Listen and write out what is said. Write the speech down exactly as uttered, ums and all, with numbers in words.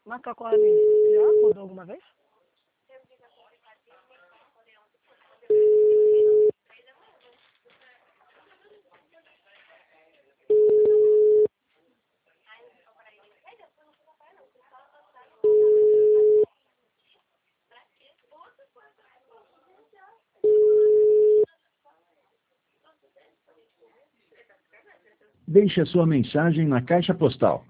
Macaco ali, já acordou alguma vez? Deixe a sua mensagem na caixa postal.